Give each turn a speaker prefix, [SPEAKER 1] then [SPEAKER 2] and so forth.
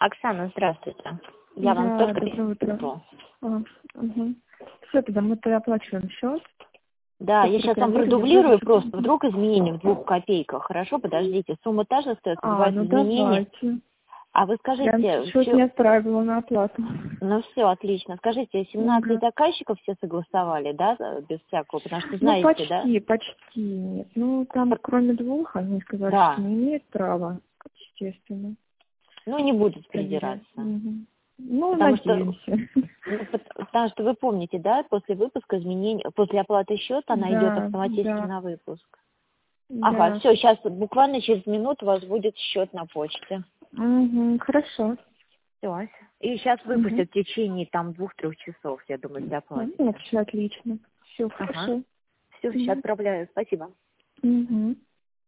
[SPEAKER 1] Оксана, здравствуйте. Я вам
[SPEAKER 2] Да,
[SPEAKER 1] только
[SPEAKER 2] доброе утро.
[SPEAKER 1] письмо.
[SPEAKER 2] Угу. Все, тогда мы оплачиваем счет.
[SPEAKER 1] Да, я
[SPEAKER 2] Сейчас
[SPEAKER 1] сейчас вам
[SPEAKER 2] проверили,
[SPEAKER 1] продублирую
[SPEAKER 2] выложили.
[SPEAKER 1] просто. Вдруг изменение в 2 копейках. Хорошо, подождите. Сумма та же остается, бывают
[SPEAKER 2] Ну
[SPEAKER 1] изменения.
[SPEAKER 2] давайте.
[SPEAKER 1] А вы
[SPEAKER 2] Я
[SPEAKER 1] скажите,
[SPEAKER 2] чуть-чуть не отправила на оплату.
[SPEAKER 1] ну все, отлично. Скажите, 17
[SPEAKER 2] Угу.
[SPEAKER 1] заказчиков все согласовали, да, без всякого, потому что
[SPEAKER 2] Ну
[SPEAKER 1] знаете, да?
[SPEAKER 2] почти нет. Ну там кроме 2, они сказали,
[SPEAKER 1] Да.
[SPEAKER 2] что не имеют права, естественно,
[SPEAKER 1] Ну, не будут
[SPEAKER 2] проверять.
[SPEAKER 1] придираться.
[SPEAKER 2] Угу. Ну,
[SPEAKER 1] Потому что,
[SPEAKER 2] надеемся.
[SPEAKER 1] потому что вы помните, да, после выпуска изменений, после оплаты счета она идет
[SPEAKER 2] Да,
[SPEAKER 1] автоматически
[SPEAKER 2] да,
[SPEAKER 1] на выпуск. Ага,
[SPEAKER 2] да.
[SPEAKER 1] все, сейчас буквально через минуту у вас будет счет на почте.
[SPEAKER 2] Угу, хорошо.
[SPEAKER 1] Все. И сейчас
[SPEAKER 2] Угу.
[SPEAKER 1] выпустят в течение там 2-3 часов, я думаю, если оплатите.
[SPEAKER 2] Вообще отлично. Все
[SPEAKER 1] Ага.
[SPEAKER 2] хорошо.
[SPEAKER 1] Все, сейчас отправляю. Спасибо.
[SPEAKER 2] Угу.